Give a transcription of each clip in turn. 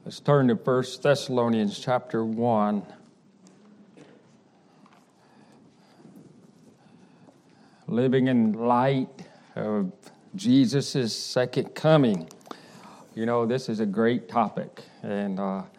Let's turn to 1 Thessalonians chapter 1. Living in light of Jesus' second coming. You know, this is a great topic. And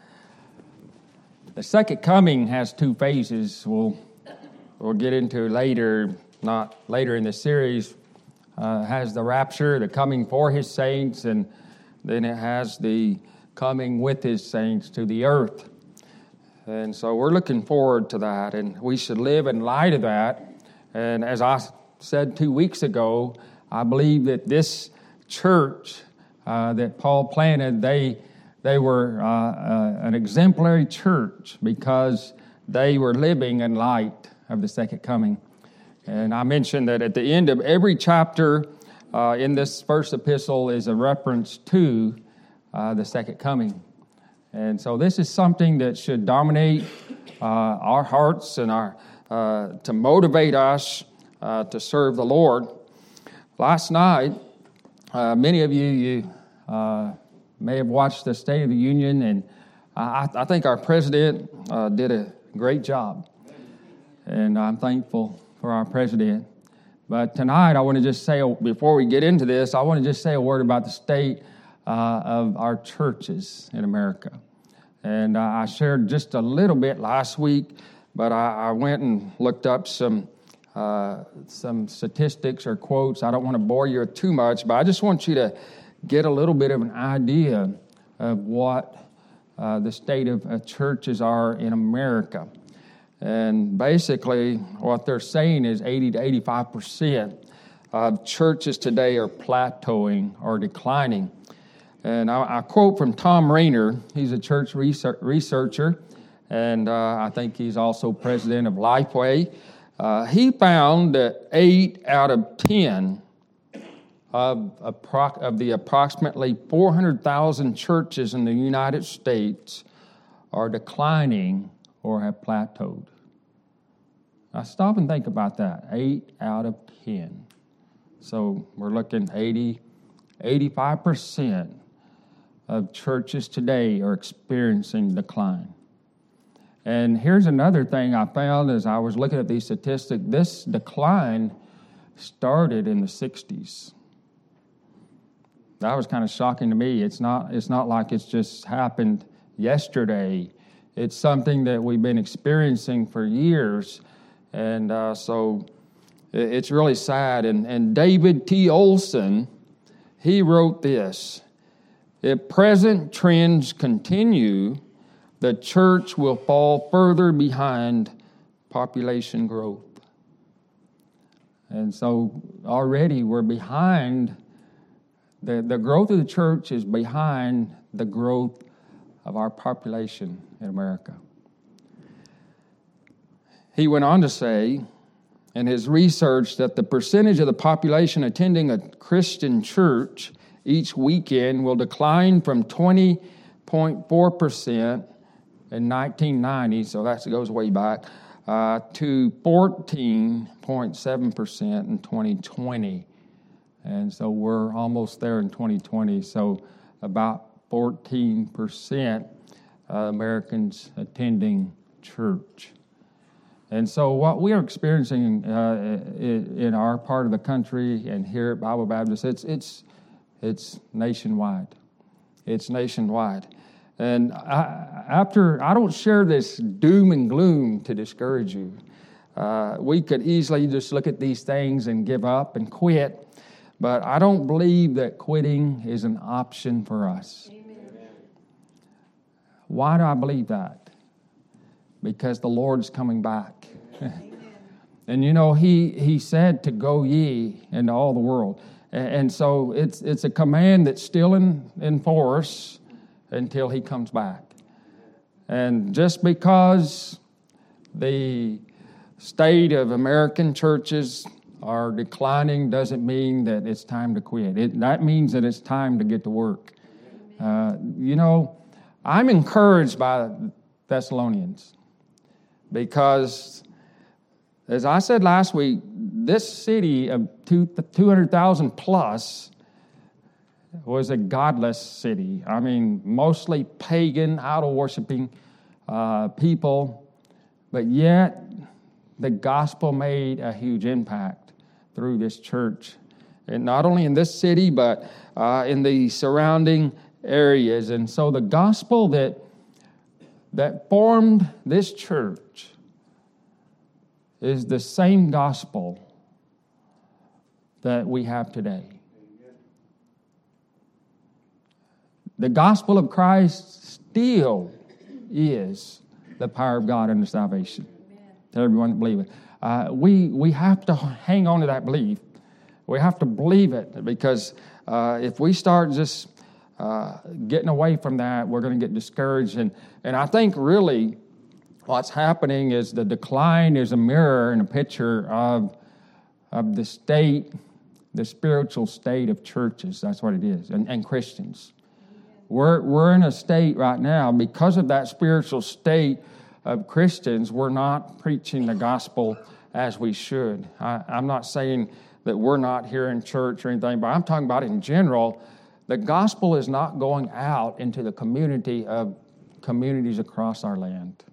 the second coming has two phases. We'll get into later, not later in the series. Has the rapture, the coming for his saints, and then it has the coming with his saints to the earth. And so we're looking forward to that, and we should live in light of that. And as I said 2 weeks ago, I believe that this church that Paul planted, they were an exemplary church because they were living in light of the second coming. And I mentioned that at the end of every chapter in this first epistle is a reference to the second coming. And so this is something that should dominate our hearts and to motivate us to serve the Lord. Last night, many of you may have watched the State of the Union, and I think our president did a great job. And I'm thankful for our president. But tonight, I want to just say, before we get into this, I want to just say a word about the state of our churches in America. And I shared just a little bit last week, but I went and looked up some statistics or quotes. I don't want to bore you too much, but I just want you to get a little bit of an idea of what the state of churches are in America. And basically, what they're saying is 80 to 85% of churches today are plateauing or declining. And I quote from Tom Rainer. He's a church researcher, and I think he's also president of Lifeway. He found that 8 out of 10 of the approximately 400,000 churches in the United States are declining or have plateaued. Now stop and think about that. 8 out of 10. So we're looking 85% of churches today are experiencing decline. And here's another thing I found as I was looking at these statistics. This decline started in the 60s. That was kind of shocking to me. It's not like it's just happened yesterday. It's something that we've been experiencing for years. And so it's really sad. And David T. Olson, he wrote this: if present trends continue, the church will fall further behind population growth. And so already we're behind. The growth of the church is behind the growth of our population in America. He went on to say in his research that the percentage of the population attending a Christian church each weekend will decline from 20.4% in 1990, so that goes way back, to 14.7% in 2020. And so we're almost there in 2020, so about 14% Americans attending church. And so what we are experiencing in our part of the country and here at Bible Baptist, it's nationwide. It's nationwide. And I don't share this doom and gloom to discourage you. We could easily just look at these things and give up and quit. But I don't believe that quitting is an option for us. Amen. Why do I believe that? Because the Lord's coming back. And you know, he said to go ye into all the world. And so it's a command that's still in force until he comes back. And just because the state of American churches are declining doesn't mean that it's time to quit. That means that it's time to get to work. You know, I'm encouraged by Thessalonians because, as I said last week, this city of 200,000 plus was a godless city. I mean, mostly pagan, idol-worshiping people, but yet the gospel made a huge impact through this church, and not only in this city, but in the surrounding areas. And so the gospel that formed this church is the same gospel that we have today. The gospel of Christ still is the power of God unto salvation. To everyone that believe it. We have to hang on to that belief. We have to believe it, because if we start just getting away from that, we're going to get discouraged. And I think really what's happening is the decline is a mirror and a picture of the state, the spiritual state of churches. That's what it is, and Christians. We're in a state right now, because of that spiritual state of Christians, we're not preaching the gospel as we should. I'm not saying that we're not here in church or anything, but I'm talking about in general. The gospel is not going out into the community of communities across our land.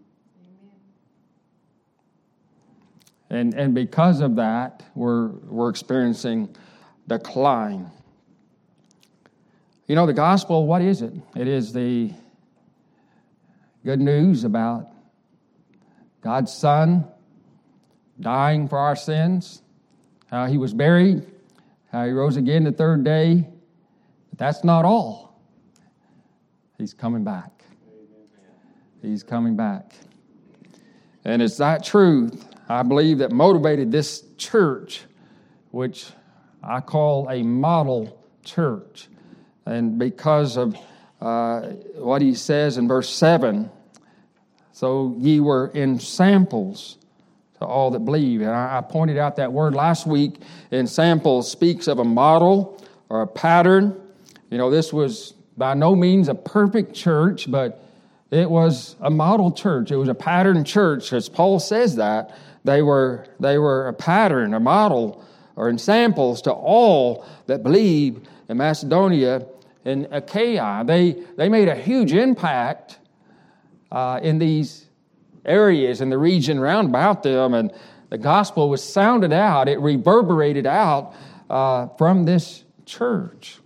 And because of that, we're experiencing decline. You know, the gospel, what is it? It is the good news about God's Son dying for our sins, how He was buried, how He rose again the third day. But that's not all. He's coming back. He's coming back. And it's that truth, I believe, that motivated this church, which I call a model church. And because of what he says in verse 7, so ye were in samples to all that believe. And I pointed out that word last week. In samples speaks of a model or a pattern. You know, this was by no means a perfect church, but it was a model church. It was a pattern church, as Paul says that. They were a pattern, a model, or in samples to all that believe in Macedonia and Achaia. They made a huge impact in these areas in the region round about them, and the gospel was sounded out. It reverberated out from this church.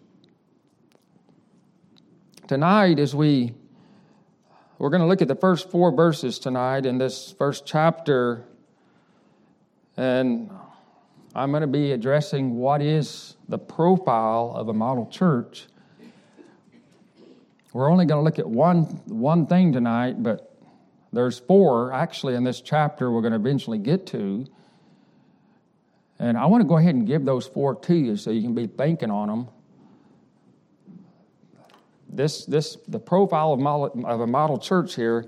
Tonight, as we're going to look at the first 4 verses tonight in this first chapter, and I'm going to be addressing what is the profile of a model church. We're only going to look at one thing tonight, but there's 4 actually in this chapter we're going to eventually get to. And I want to go ahead and give those 4 to you so you can be thinking on them. The profile of a model church here.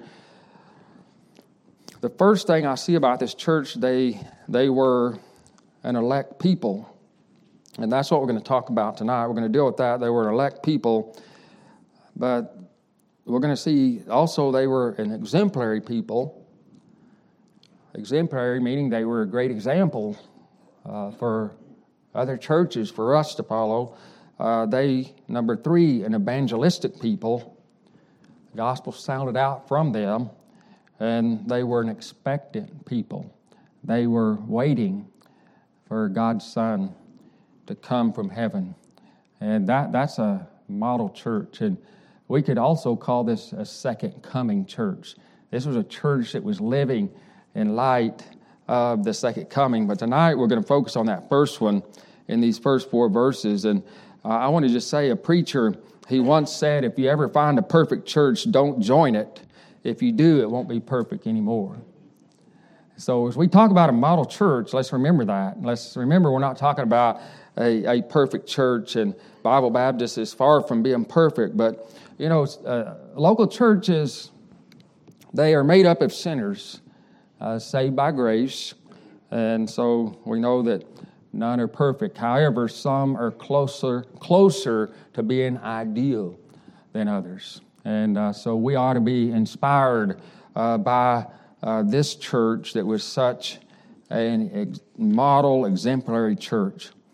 The first thing I see about this church, they were an elect people. And that's what we're going to talk about tonight. We're going to deal with that. They were an elect people. But we're going to see also they were an exemplary people. Exemplary meaning they were a great example for other churches, for us to follow. Number 3, an evangelistic people. The gospel sounded out from them, and they were an expectant people. They were waiting for God's Son to come from heaven. And that's a model church. And we could also call this a second coming church. This was a church that was living in light of the second coming. But tonight we're going to focus on that first one in these first 4 verses. And I want to just say, a preacher, he once said, if you ever find a perfect church, don't join it. If you do, it won't be perfect anymore. So as we talk about a model church, let's remember that. Let's remember we're not talking about a perfect church, and Bible Baptist is far from being perfect. But, you know, local churches, they are made up of sinners saved by grace. And so we know that none are perfect. However, some are closer to being ideal than others. And so we ought to be inspired by this church that was such a model, exemplary church.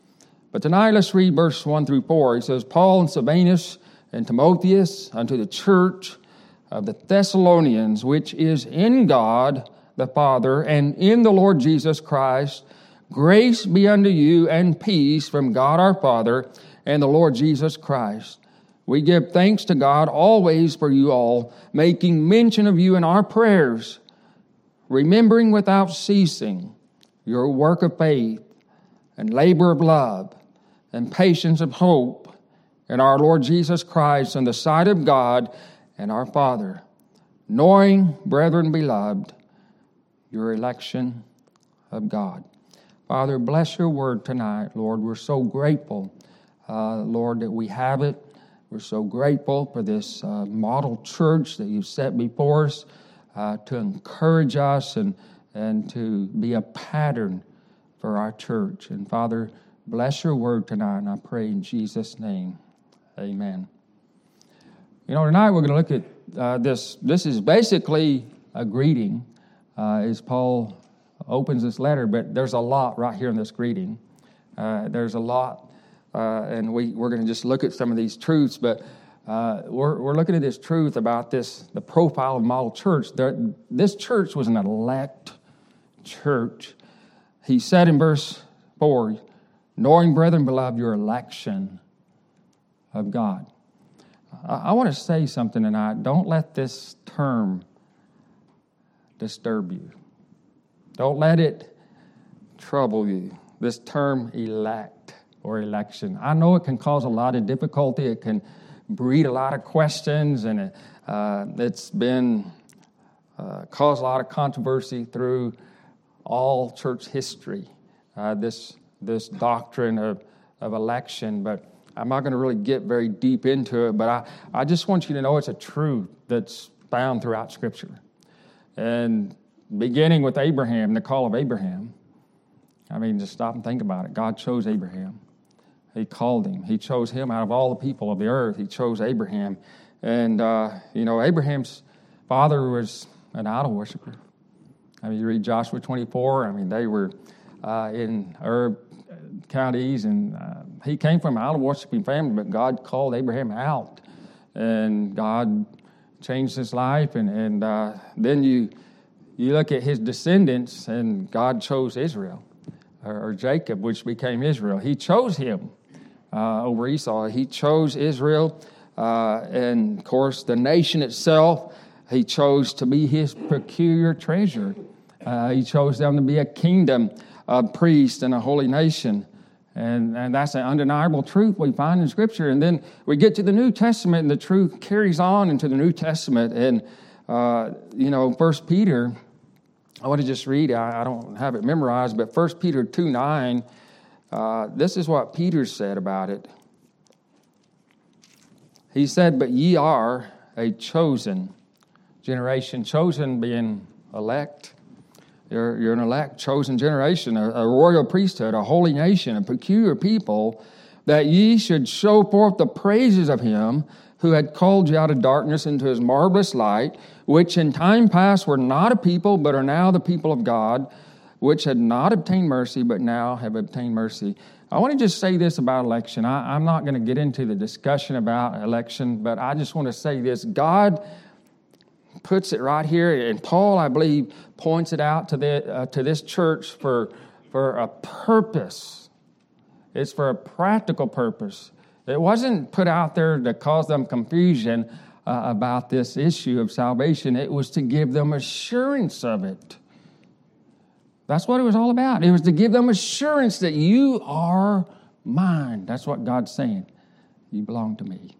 But tonight, let's read verse 1 through 4. He says, Paul and Silvanus and Timotheus unto the church of the Thessalonians, which is in God the Father and in the Lord Jesus Christ, grace be unto you and peace from God our Father and the Lord Jesus Christ. We give thanks to God always for you all, making mention of you in our prayers, remembering without ceasing your work of faith and labor of love and patience of hope in our Lord Jesus Christ in the sight of God and our Father, knowing, brethren beloved, your election of God. Father, bless your word tonight, Lord. We're so grateful, Lord, that we have it. We're so grateful for this model church that you've set before us to encourage us and to be a pattern for our church. And Father, bless your word tonight, and I pray in Jesus' name, amen. You know, tonight we're going to look at this. This is basically a greeting as Paul opens this letter, but there's a lot right here in this greeting. There's a lot. And we're going to just look at some of these truths, but we're looking at this truth about the profile of model church. This church was an elect church. He said in verse 4, knowing, brethren, beloved, your election of God. I want to say something tonight. Don't let this term disturb you. Don't let it trouble you. This term elect or election. I know it can cause a lot of difficulty. It can breed a lot of questions, and it's been caused a lot of controversy through all church history, this doctrine of election. But I'm not going to really get very deep into it, but I just want you to know it's a truth that's found throughout Scripture. And beginning with Abraham, the call of Abraham, I mean, just stop and think about it. God chose Abraham. He called him. He chose him out of all the people of the earth. He chose Abraham. And, Abraham's father was an idol worshiper. I mean, you read Joshua 24. I mean, they were in Arab counties, and he came from an idol worshiping family, but God called Abraham out. And God changed his life. And then you look at his descendants, and God chose Israel, or Jacob, which became Israel. He chose him over Esau. He chose Israel, and of course the nation itself, he chose to be his peculiar treasure. He chose them to be a kingdom, a priest, and a holy nation. And that's an undeniable truth we find in Scripture. And then we get to the New Testament, and the truth carries on into the New Testament. And, 1 Peter, I want to just read, I don't have it memorized, but 1 Peter 2:9, this is what Peter said about it. He said, but ye are a chosen generation, chosen being elect. You're an elect, chosen generation, a royal priesthood, a holy nation, a peculiar people, that ye should show forth the praises of him who had called you out of darkness into his marvelous light, which in time past were not a people, but are now the people of God, which had not obtained mercy, but now have obtained mercy. I want to just say this about election. I'm not going to get into the discussion about election, but I just want to say this. God puts it right here, and Paul, I believe, points it out to this church for a purpose. It's for a practical purpose. It wasn't put out there to cause them confusion about this issue of salvation. It was to give them assurance of it. That's what it was all about. It was to give them assurance that you are mine. That's what God's saying. You belong to me.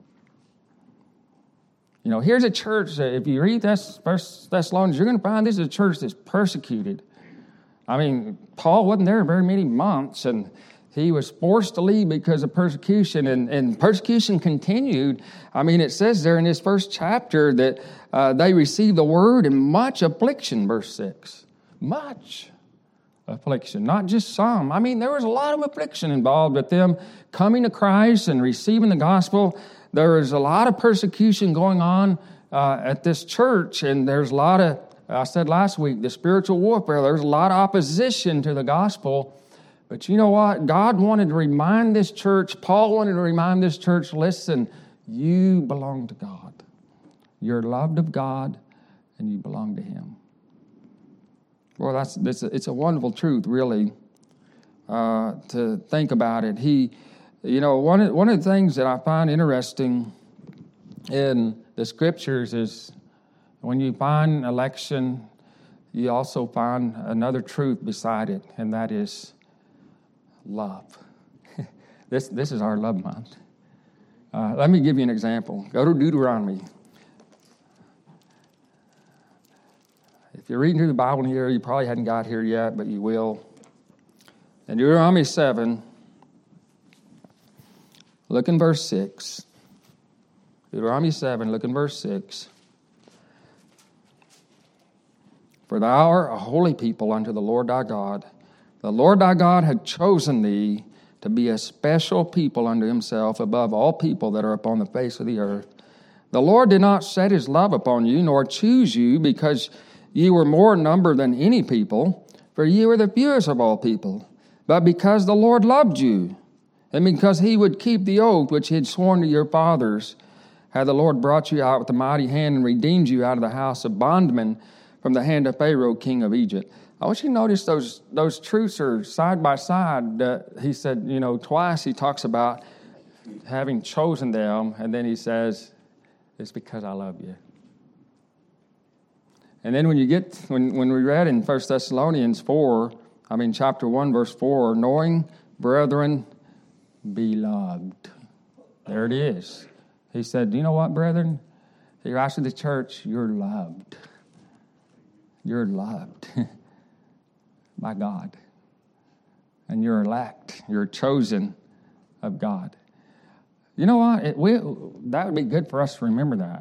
You know, here's a church that if you read First Thessalonians, you're going to find this is a church that's persecuted. I mean, Paul wasn't there very many months, and he was forced to leave because of persecution, and persecution continued. I mean, it says there in this first chapter that they received the word in much affliction, verse 6. Much affliction, not just some. I mean, there was a lot of affliction involved with them coming to Christ and receiving the gospel. There was a lot of persecution going on at this church, and there's a lot of, I said last week, the spiritual warfare. There's a lot of opposition to the gospel. But you know what? God wanted to remind this church, Paul wanted to remind this church, listen, you belong to God. You're loved of God, and you belong to Him. Well, it's a wonderful truth, really, to think about it. One of the things that I find interesting in the Scriptures is when you find election, you also find another truth beside it, and that is love. This is our love month. Let me give you an example. Go to Deuteronomy. If you're reading through the Bible here, you probably hadn't got here yet, but you will. In Deuteronomy 7, look in verse 6. Deuteronomy 7, look in verse 6. For thou art a holy people unto the Lord thy God. The Lord thy God had chosen thee to be a special people unto himself above all people that are upon the face of the earth. The Lord did not set his love upon you, nor choose you, because ye were more in number than any people, for ye were the fewest of all people, but because the Lord loved you, and because he would keep the oath which he had sworn to your fathers, had the Lord brought you out with a mighty hand and redeemed you out of the house of bondmen from the hand of Pharaoh, king of Egypt. I want you to notice those truths are side by side. He said, twice he talks about having chosen them, and then he says, it's because I love you. And then when we read in 1 Thessalonians 4, chapter 1, verse 4, knowing, brethren, beloved. There it is. He said, you know what, brethren? You're asking the church, you're loved. You're loved by God. And you're elect. You're chosen of God. You know what? That would be good for us to remember that.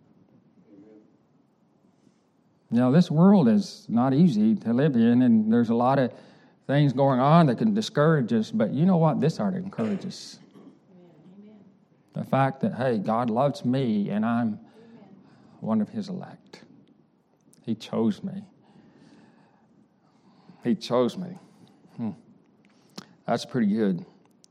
This world is not easy to live in, and there's a lot of things going on that can discourage us. But you know what? This ought to encourage us. Amen. The fact that, hey, God loves me, and I'm one of his elect. He chose me. He chose me. That's pretty good.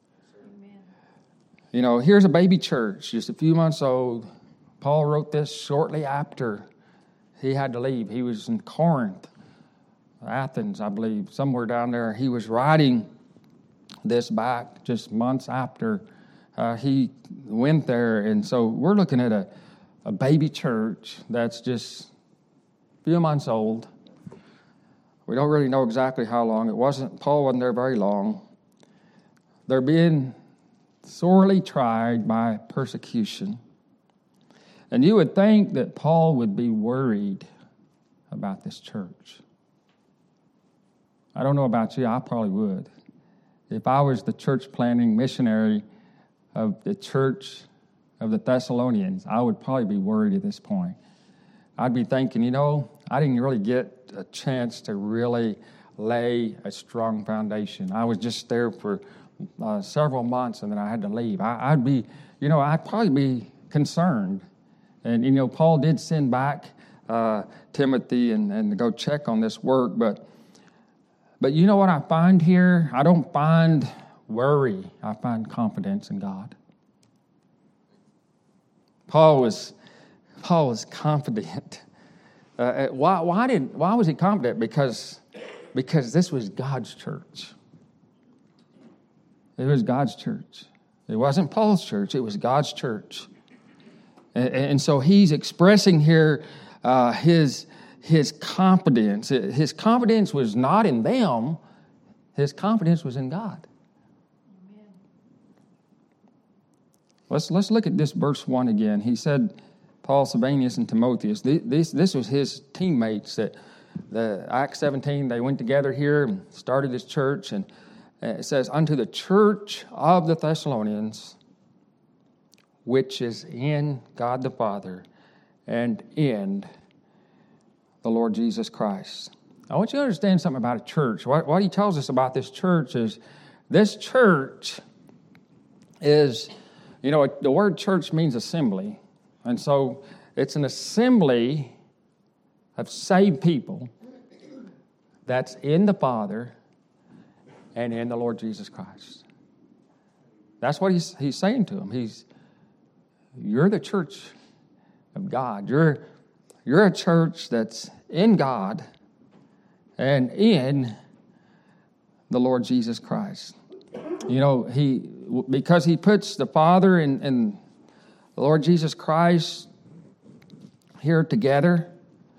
Amen. Here's a baby church, just a few months old. Paul wrote this shortly after he had to leave. He was in Corinth, Athens, I believe, somewhere down there. He was writing this back just months after he went there. And so we're looking at a baby church that's just a few months old. We don't really know exactly how long. Paul wasn't there very long. They're being sorely tried by persecution. And you would think that Paul would be worried about this church. I don't know about you, I probably would. If I was the church planting missionary of the church of the Thessalonians, I would probably be worried at this point. I'd be thinking, I didn't really get a chance to really lay a strong foundation. I was just there for several months, and then I had to leave. I'd probably be concerned. And, Paul did send back Timothy and to go check on this work. But you know what I find here? I don't find worry. I find confidence in God. Paul was confident. Why was he confident? Because this was God's church. It was God's church. It wasn't Paul's church. It was God's church. And so he's expressing here his confidence. His confidence was not in them. His confidence was in God. Amen. Let's look at this verse 1 again. He said, Paul, Silvanus, and Timotheus. This was his teammates that the Acts 17, they went together here and started this church. And it says, unto the church of the Thessalonians, which is in God the Father and in the Lord Jesus Christ. I want you to understand something about a church. What he tells us about this church is, this church is, the word church means assembly. And so it's an assembly of saved people that's in the Father and in the Lord Jesus Christ. That's what he's saying to them. You're the church of God. You're a church that's in God and in the Lord Jesus Christ. You know, because he puts the Father and the Lord Jesus Christ here together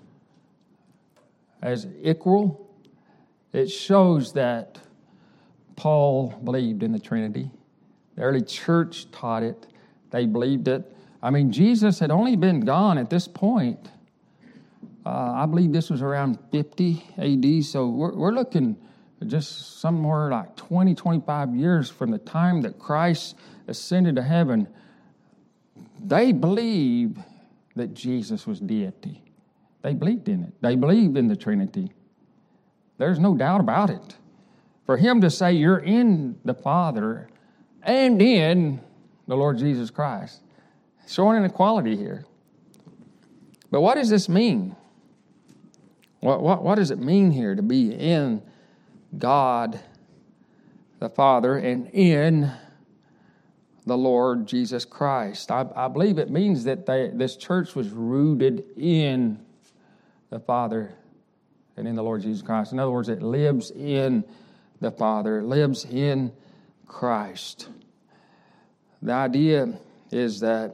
as equal, it shows that Paul believed in the Trinity. The early church taught it. They believed it. I mean, Jesus had only been gone at this point. I believe this was around 50 AD, so we're looking just somewhere like 20, 25 years from the time that Christ ascended to heaven. They believed that Jesus was deity. They believed in it. They believed in the Trinity. There's no doubt about it. For him to say you're in the Father and in the Lord Jesus Christ, showing an equality here. But what does this mean? What does it mean here to be in God the Father and in the Lord Jesus Christ? I believe it means that this church was rooted in the Father and in the Lord Jesus Christ. In other words, it lives in the Father. It lives in Christ. The idea is that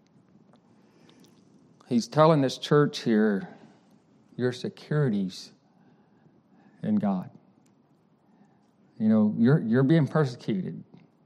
he's telling this church here, your security's in God. You know, you're being persecuted.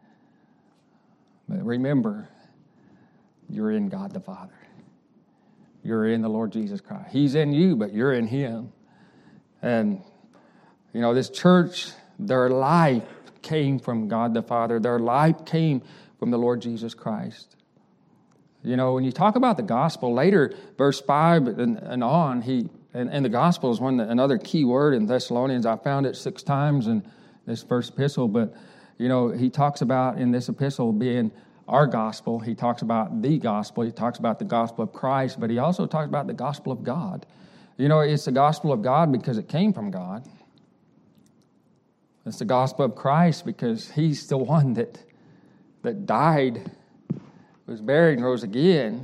But remember, you're in God the Father. You're in the Lord Jesus Christ. He's in you, but you're in him. And, you know, this church, their life came from God the Father. Their life came from the Lord Jesus Christ. You know, when you talk about the gospel, later, verse 5 and on, and the gospel is another key word in Thessalonians. I found it 6 times in this first epistle, but, you know, he talks about in this epistle being our gospel. He talks about the gospel. He talks about the gospel of Christ, but he also talks about the gospel of God. You know, it's the gospel of God because it came from God. It's the gospel of Christ because he's the one that died, was buried, and rose again.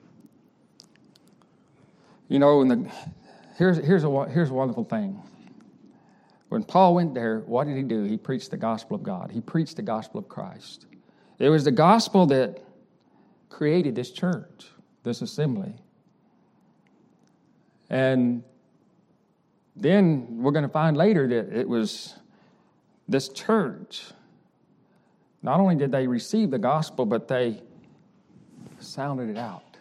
You know, here's a wonderful thing. When Paul went there, what did he do? He preached the gospel of God. He preached the gospel of Christ. It was the gospel that created this church, this assembly. And then we're going to find later that it was this church. Not only did they receive the gospel, but they sounded it out.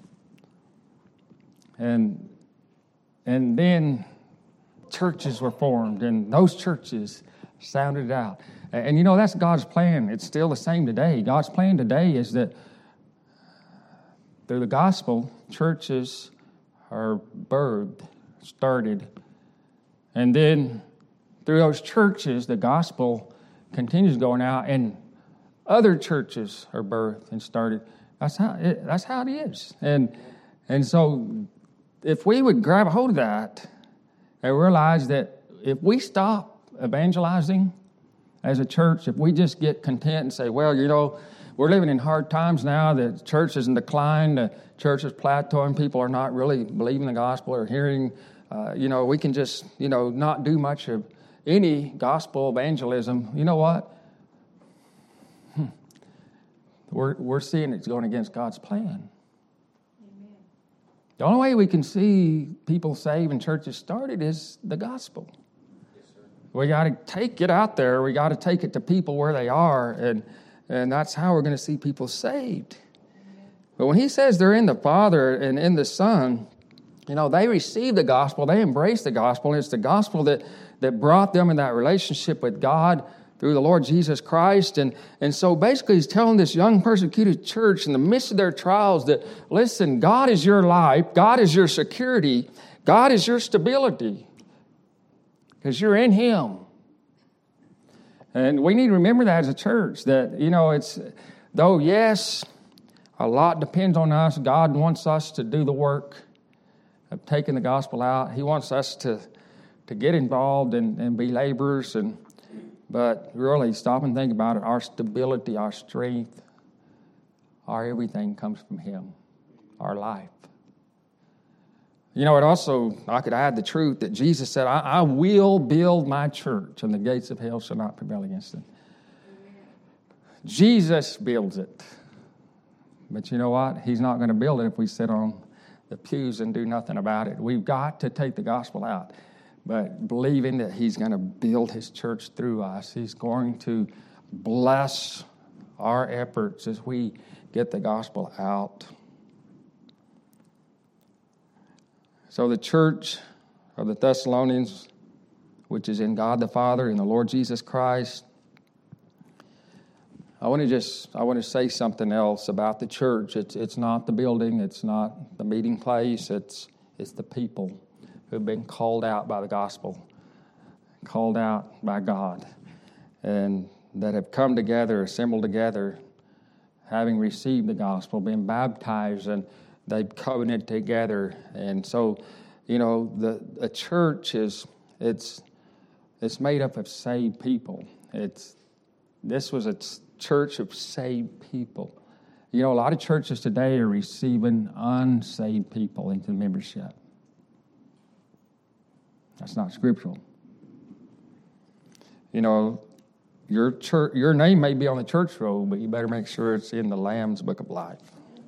And then churches were formed, and those churches sounded it out. And you know, that's God's plan. It's still the same today. God's plan today is that through the gospel, churches are birthed, started. And then through those churches, the gospel continues going out, and other churches are birthed and started. That's how it is. And so if we would grab a hold of that and realize that if we stop evangelizing as a church, if we just get content and say, well, you know, we're living in hard times now, the church is in decline, the church is plateauing, people are not really believing the gospel or hearing, we can just, not do much of any gospel evangelism. You know what? We're seeing it's going against God's plan. Amen. The only way we can see people saved and churches started is the gospel. Yes, sir. We got to take it out there. We got to take it to people where they are, and that's how we're going to see people saved. Amen. But when he says they're in the Father and in the Son, they receive the gospel, they embrace the gospel, and it's the gospel that brought them in that relationship with God through the Lord Jesus Christ. And so basically he's telling this young persecuted church in the midst of their trials that, listen, God is your life, God is your security, God is your stability, because you're in him. And we need to remember that as a church, that, yes, a lot depends on us. God wants us to do the work of taking the gospel out. He wants us to get involved and be laborers. But really, stop and think about it. Our stability, our strength, our everything comes from Him, our life. You know, I could add the truth that Jesus said, I will build my church, and the gates of hell shall not prevail against it. Jesus builds it. But you know what? He's not going to build it if we sit on the pews and do nothing about it. We've got to take the gospel out. But believing that He's going to build His church through us, He's going to bless our efforts as we get the gospel out. So the church of the Thessalonians, which is in God the Father and the Lord Jesus Christ, I want to say something else about the church. It's not the building, it's not the meeting place, it's the people who've been called out by the gospel, called out by God, and that have come together, assembled together, having received the gospel, been baptized, and they've covenanted together. And so, you know, a church it's made up of saved people. This was a church of saved people. You know, a lot of churches today are receiving unsaved people into membership. That's not scriptural. You know, your name may be on the church roll, but you better make sure it's in the Lamb's Book of Life.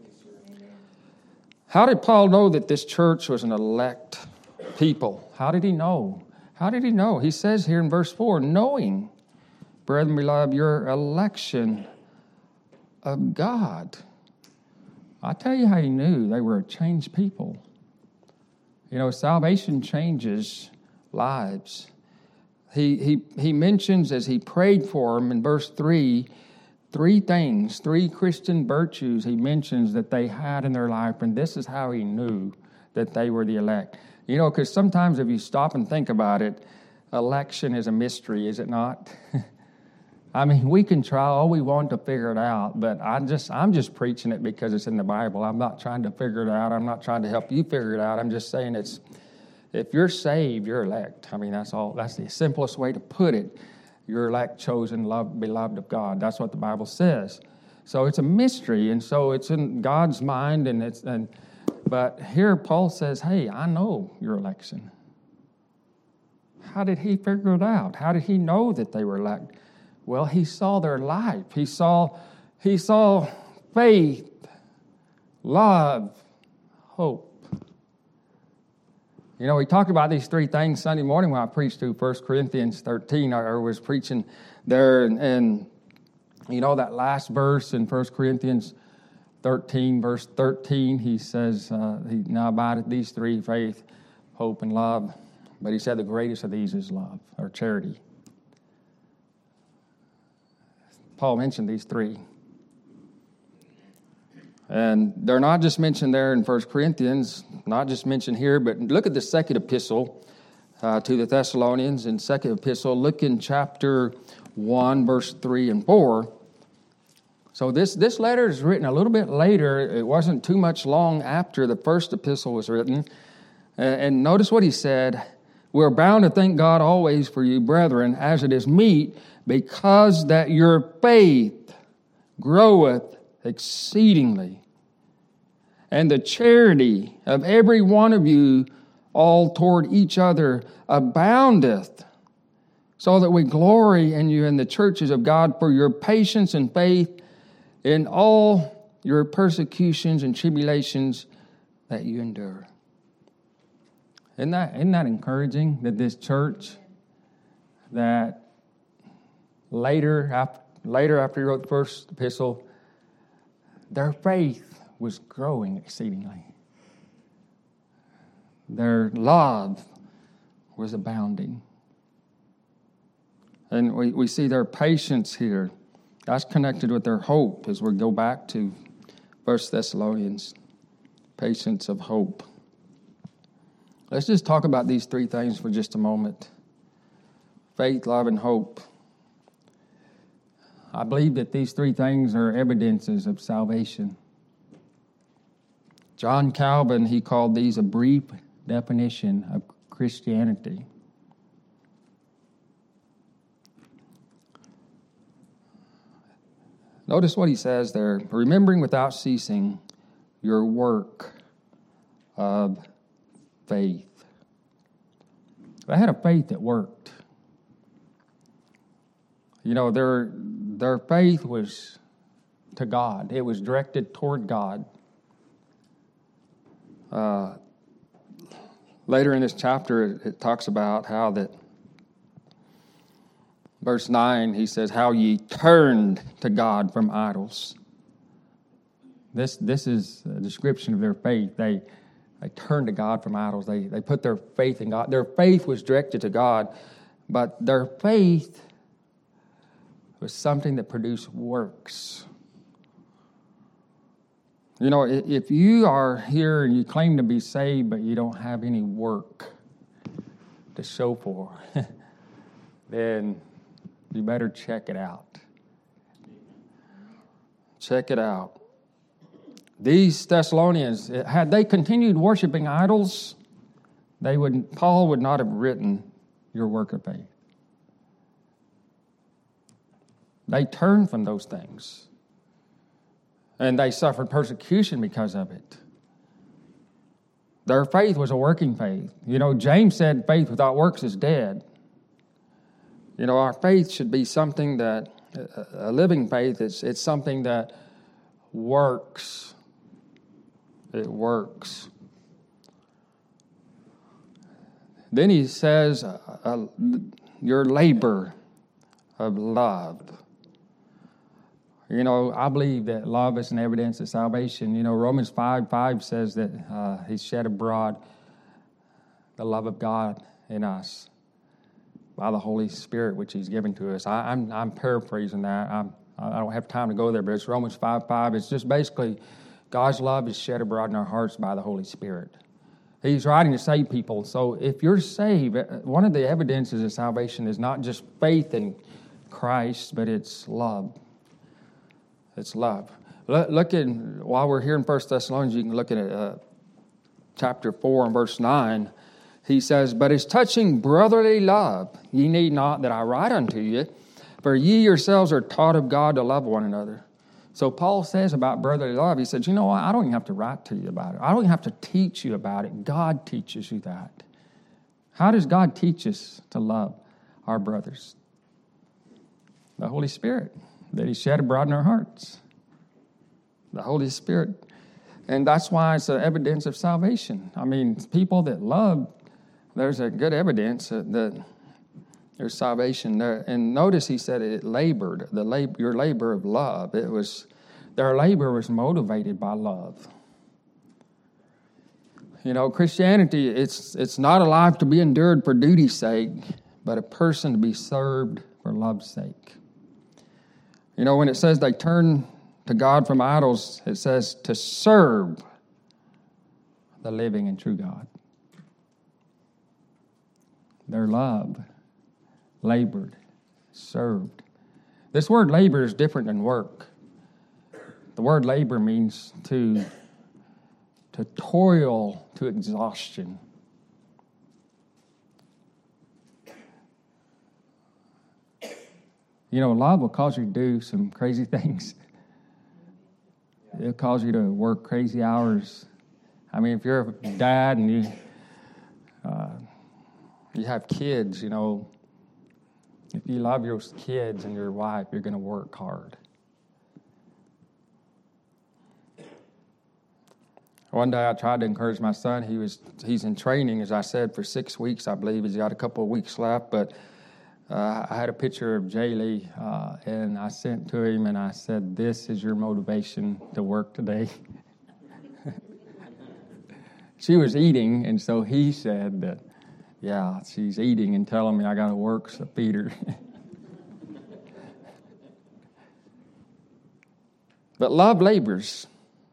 How did Paul know that this church was an elect people? How did he know? How did he know? He says here in verse 4, knowing, brethren beloved, your election of God. I'll tell you how he knew they were a changed people. You know, salvation changes lives. He mentions, as he prayed for them in verse 3, three Christian virtues he mentions that they had in their life, and this is how he knew that they were the elect. You know, because sometimes if you stop and think about it, election is a mystery, is it not? I mean, we can try all we want to figure it out, but I'm just preaching it because it's in the Bible. I'm not trying to figure it out. I'm not trying to help you figure it out. I'm just saying if you're saved, you're elect. I mean, that's all. That's the simplest way to put it. You're elect, chosen, loved, beloved of God. That's what the Bible says. So it's a mystery, and so it's in God's mind, but here Paul says, hey, I know your election. How did he figure it out? How did he know that they were elect? Well, he saw their life. He saw faith, love, hope. You know, we talked about these three things Sunday morning when I preached through 1 Corinthians 13. I was preaching there, and you know that last verse in 1 Corinthians 13, verse 13, he says, he now abideth these three, faith, hope, and love. But he said the greatest of these is love, or charity. Paul mentioned these three. And they're not just mentioned there in 1 Corinthians, not just mentioned here, but look at the second epistle to the Thessalonians. In second epistle, look in chapter 1, verse 3 and 4. So this letter is written a little bit later. It wasn't too much long after the first epistle was written. And notice what he said. We're bound to thank God always for you, brethren, as it is meet, because that your faith groweth exceedingly, and the charity of every one of you all toward each other aboundeth, so that we glory in you in the churches of God for your patience and faith in all your persecutions and tribulations that you endure. Isn't that encouraging that this church, that later after he wrote the first epistle, their faith was growing exceedingly. Their love was abounding. And we see their patience here. That's connected with their hope as we go back to 1 Thessalonians, patience of hope. Let's just talk about these three things for just a moment. Faith, love, and hope. I believe that these three things are evidences of salvation. John Calvin, he called these a brief definition of Christianity. Notice what he says there. Remembering without ceasing your work of faith. They had a faith that worked. You know, their faith was to God. It was directed toward God. Later in this chapter, it talks about how that, verse 9, he says, how ye turned to God from idols. This is a description of their faith. They turned to God from idols. They put their faith in God. Their faith was directed to God, but their faith was something that produced works. You know, if you are here and you claim to be saved, but you don't have any work to show for, then you better check it out. Check it out. These Thessalonians, had they continued worshiping idols, Paul would not have written your work of faith. They turned from those things. And they suffered persecution because of it. Their faith was a working faith. You know, James said faith without works is dead. You know, our faith should be something that, a living faith, it's something that works. It works. Then he says, your labor of love. You know, I believe that love is an evidence of salvation. You know, Romans 5:5 says that He's shed abroad the love of God in us by the Holy Spirit, which He's given to us. I'm paraphrasing that. I don't have time to go there, but it's Romans 5:5. It's just basically God's love is shed abroad in our hearts by the Holy Spirit. He's writing to save people. So if you're saved, one of the evidences of salvation is not just faith in Christ, but it's love. It's love. Look at, while we're here in 1 Thessalonians, you can look at chapter 4 and verse 9. He says, but as touching brotherly love, ye need not that I write unto you, for ye yourselves are taught of God to love one another. So Paul says about brotherly love, he says, you know what, I don't even have to write to you about it. I don't even have to teach you about it. God teaches you that. How does God teach us to love our brothers? The Holy Spirit that He shed abroad in our hearts. The Holy Spirit. And that's why it's an evidence of salvation. I mean, people that love, there's a good evidence that there's salvation there. And notice he said it labored, your labor of love. Their labor was motivated by love. You know, Christianity, it's not a life to be endured for duty's sake, but a person to be served for love's sake. You know, when it says they turn to God from idols, it says to serve the living and true God. Their love labored, served. This word labor is different than work. The word labor means to toil to exhaustion. You know, love will cause you to do some crazy things. It'll cause you to work crazy hours. I mean, if you're a dad and you have kids, you know, if you love your kids and your wife, you're going to work hard. One day I tried to encourage my son. He's in training, as I said, for 6 weeks, I believe. He's got a couple of weeks left, but I had a picture of Jaylee, and I sent to him, and I said, this is your motivation to work today. She was eating, and so he said that, yeah, she's eating and telling me I got to work, so feed her. But love labors.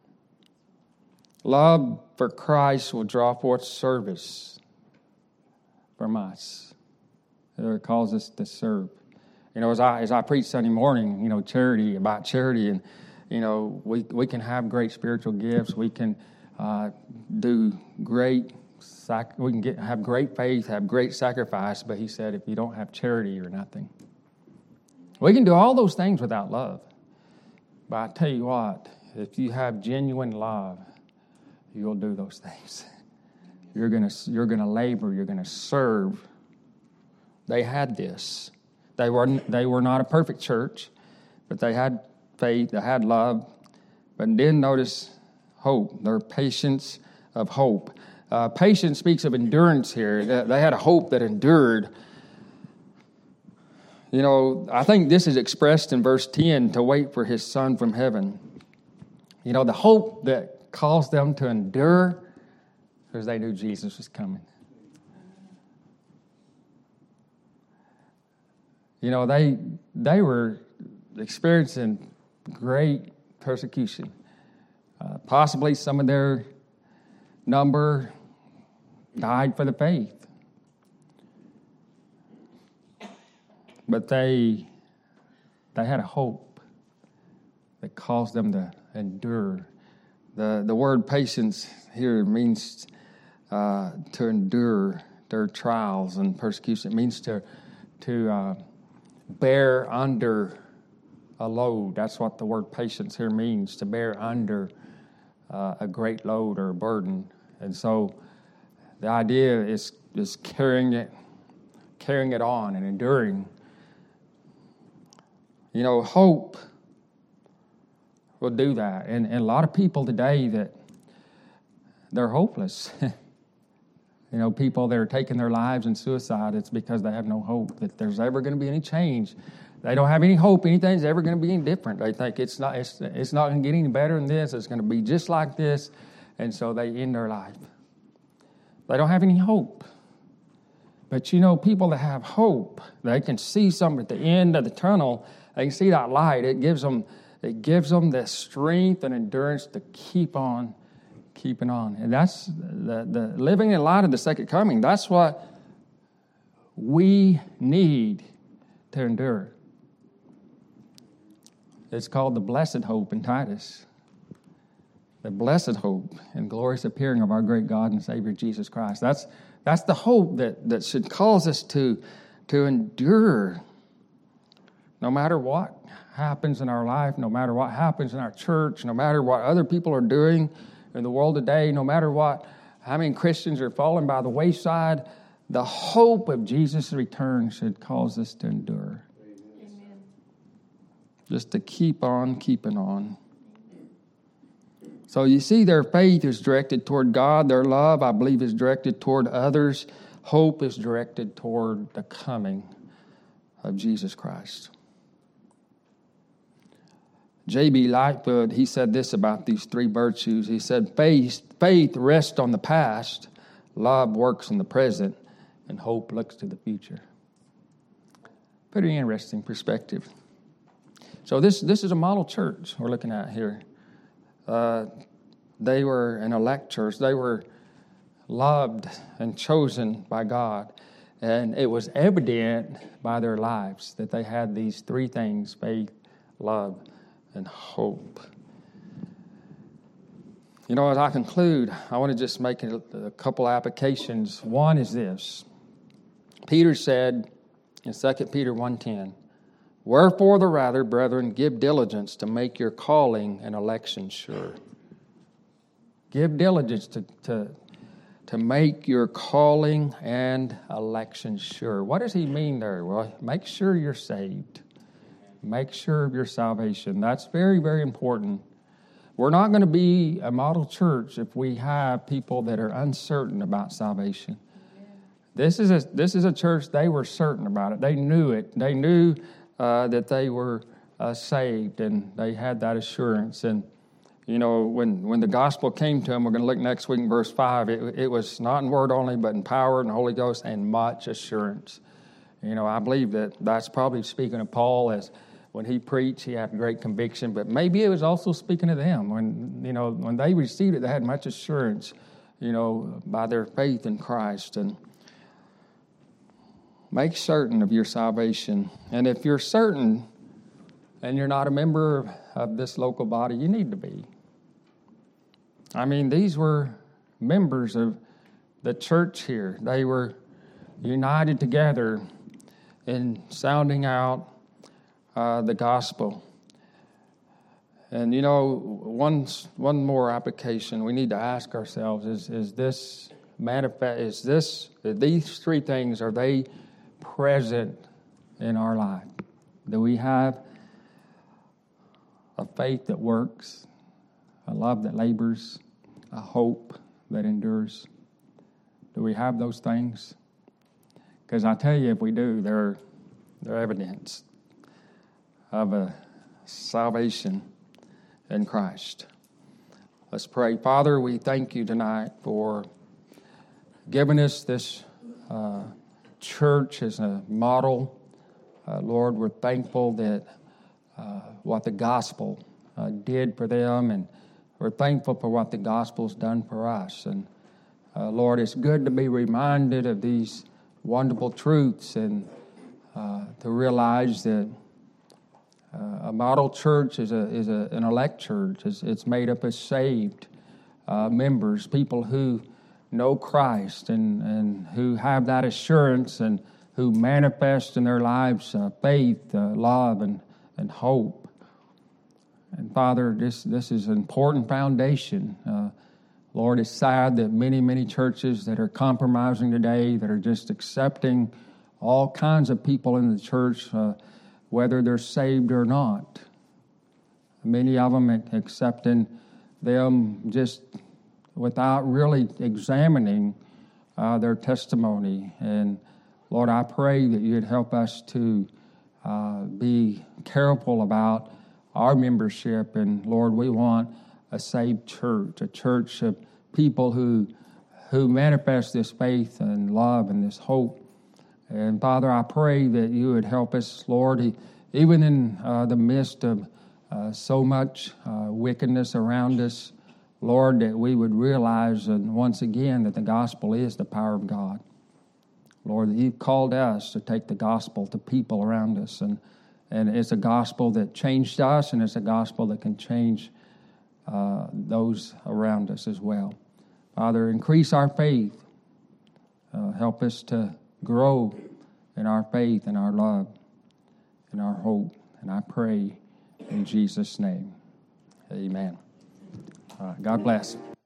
Love for Christ will draw forth service from us. It calls us to serve. You know, as I preach Sunday morning, you know, about charity, and, you know, we can have great spiritual gifts. We can do great, we can have great faith, have great sacrifice, but he said if you don't have charity, you're nothing. We can do all those things without love. But I tell you what, if you have genuine love, you'll do those things. You're gonna labor. You're gonna serve. They had this. They were not a perfect church, but they had faith. They had love. But then notice hope. Their patience of hope. Patience speaks of endurance here. They had a hope that endured. You know, I think this is expressed in verse 10, to wait for his Son from heaven. You know, the hope that caused them to endure because they knew Jesus was coming. You know, they were experiencing great persecution. Possibly some of their number died for the faith. But they had a hope that caused them to endure. The word patience here means to endure their trials and persecution. It means to bear under a load. That's what the word patience here means, to bear under a great load or a burden. And so the idea is carrying it on and enduring. You know, hope will do that. And a lot of people today that they're hopeless. You know, people that are taking their lives in suicide, it's because they have no hope that there's ever going to be any change. They don't have any hope anything's ever going to be any different. They think it's not going to get any better than this. It's going to be just like this. And so they end their life. They don't have any hope. But you know, people that have hope, they can see something at the end of the tunnel. They can see that light. It gives them the strength and endurance to keep on keeping on. And that's the living in light of the second coming. That's what we need to endure. It's called the blessed hope in Titus. The blessed hope and glorious appearing of our great God and Savior Jesus Christ. That's the hope that should cause us to endure. No matter what happens in our life, no matter what happens in our church, no matter what other people are doing in the world today, no matter how many Christians are falling by the wayside, the hope of Jesus' return should cause us to endure. Amen. Just to keep on keeping on. So you see, their faith is directed toward God. Their love, I believe, is directed toward others. Hope is directed toward the coming of Jesus Christ. J.B. Lightfoot, he said this about these three virtues. He said, faith rests on the past, love works in the present, and hope looks to the future. Pretty interesting perspective. So this is a model church we're looking at here. They were an elect church. They were loved and chosen by God. And it was evident by their lives that they had these three things: faith, love, and hope. You know, as I conclude, I want to just make a couple applications. One is this. Peter said in 2 Peter 1:10, "Wherefore the rather, brethren, give diligence to make your calling and election sure." Give diligence to make your calling and election sure. What does he mean there? Well, make sure you're saved. Make sure of your salvation. That's very, very important. We're not going to be a model church if we have people that are uncertain about salvation. This is a church, they were certain about it. They knew it. They knew that they were saved, and they had that assurance. And, you know, when the gospel came to them, we're going to look next week in verse 5, it was not in word only, but in power and the Holy Ghost and much assurance. You know, I believe that's probably speaking of Paul, as when he preached, he had great conviction, but maybe it was also speaking of them. When they received it, they had much assurance, you know, by their faith in Christ. And make certain of your salvation. And if you're certain and you're not a member of this local body, you need to be. I mean, these were members of the church here. They were united together in sounding out the gospel. And you know, one more application we need to ask ourselves is this manifest? These three things, are they present in our life? Do we have a faith that works, a love that labors, a hope that endures? Do we have those things? Because I tell you, if we do, they're evidence of a salvation in Christ. Let's pray. Father, we thank you tonight for giving us this church as a model. Lord, we're thankful that what the gospel did for them, and we're thankful for what the gospel's done for us. And Lord, it's good to be reminded of these wonderful truths and to realize that a model church is an elect church. It's made up of saved members, people who know Christ and who have that assurance and who manifest in their lives faith, love, and hope. And Father, this is an important foundation. Lord, it's sad that many churches that are compromising today, that are just accepting all kinds of people in the church, whether they're saved or not. Many of them accepting them just without really examining their testimony. And Lord, I pray that you'd help us to be careful about our membership. And Lord, we want a saved church, a church of people who manifest this faith and love and this hope. And Father, I pray that you would help us, Lord, even in the midst of so much wickedness around us, Lord, that we would realize once again that the gospel is the power of God. Lord, that you've called us to take the gospel to people around us. And it's a gospel that changed us, and it's a gospel that can change those around us as well. Father, increase our faith. Help us to grow in our faith and our love and our hope. And I pray in Jesus' name. Amen. God bless.